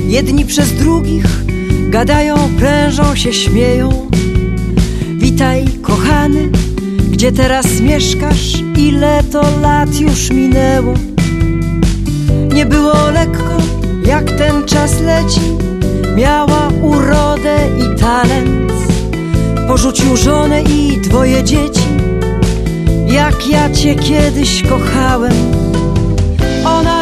Jedni przez drugich gadają, prężą się, śmieją. Witaj, kochany, gdzie teraz mieszkasz? Ile to lat już minęło? Nie było lekko, jak ten czas leci. Miała urodę i talent. Porzucił żonę i 2 dzieci, jak ja cię kiedyś kochałem. Ona